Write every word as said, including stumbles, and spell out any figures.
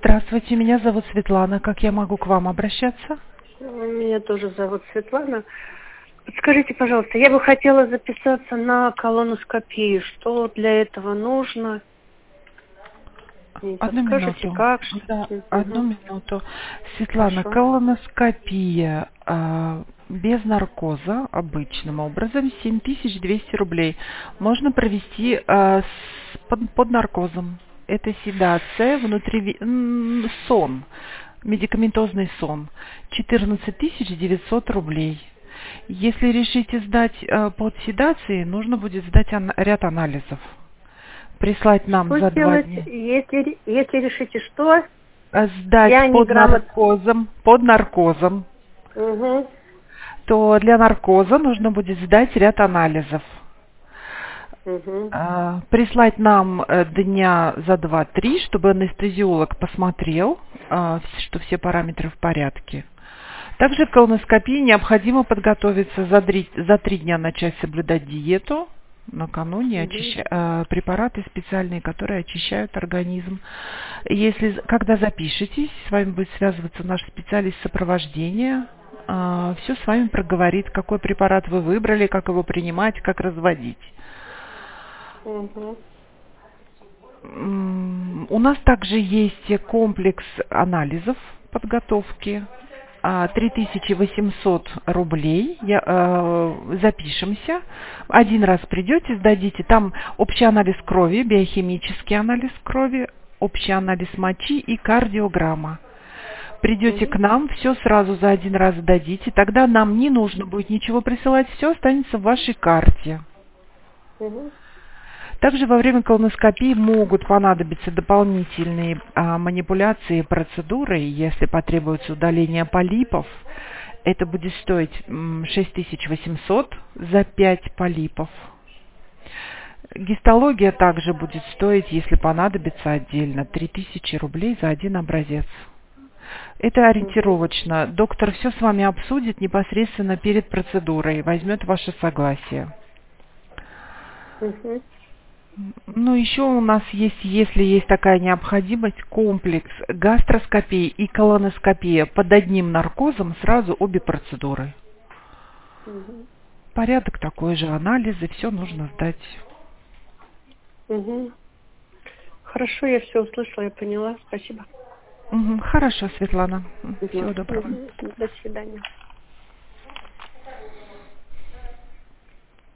Здравствуйте, меня зовут Светлана. Как я могу к вам обращаться? Меня тоже зовут Светлана. Скажите, пожалуйста, я бы хотела записаться на колоноскопию. Что для этого нужно? Не Одну подскажете, минуту. как? Да, одну Угу. минуту. Светлана, Хорошо. колоноскопия а, без наркоза обычным образом семь тысяч двести рублей. Можно провести а, с- под, под наркозом. Это седация, внутри сон, медикаментозный сон. четырнадцать тысяч девятьсот рублей. Если решите сдать а, под седацией, нужно будет сдать ан- ряд анализов. Прислать нам Что за два делать, дня. если, если решите что? А сдать Я под неграмотно. наркозом, под наркозом, Угу. то для наркоза нужно будет сдать ряд анализов. Угу. А, Прислать нам э, дня за два-три, чтобы анестезиолог посмотрел, а, вс- что все параметры в порядке. Также к колоноскопии необходимо подготовиться за три, за три дня начать соблюдать диету. Накануне Угу. очища- э, препараты специальные, которые очищают организм. Если, когда запишетесь, с вами будет связываться наш специалист сопровождения. Все с вами проговорит, какой препарат вы выбрали, как его принимать, как разводить. Угу. М, У нас также есть комплекс анализов подготовки. а, три тысячи восемьсот рублей. Я, э, запишемся. Один раз придете, сдадите. Там общий анализ крови, биохимический анализ крови, общий анализ мочи и кардиограмма. Придете к Угу. нам, все сразу за один раз сдадите. Тогда нам не нужно будет ничего присылать, все останется в вашей карте. Угу. Также во время колоноскопии могут понадобиться дополнительные а, манипуляции и процедуры, если потребуется удаление полипов. Это будет стоить м, шесть тысяч восемьсот за пять полипов. Гистология также будет стоить, если понадобится отдельно, три тысячи рублей за один образец. Это Угу. ориентировочно. Доктор все с вами обсудит непосредственно перед процедурой, возьмет ваше согласие. Угу. Ну, еще у нас есть, если есть такая необходимость, комплекс гастроскопии и колоноскопия под одним наркозом, сразу обе процедуры. Угу. Порядок такой же, анализы, все нужно сдать. Угу. Хорошо, я все услышала, я поняла. Спасибо. Мгм, хорошо, Светлана. Угу. Всего доброго. Угу. До свидания.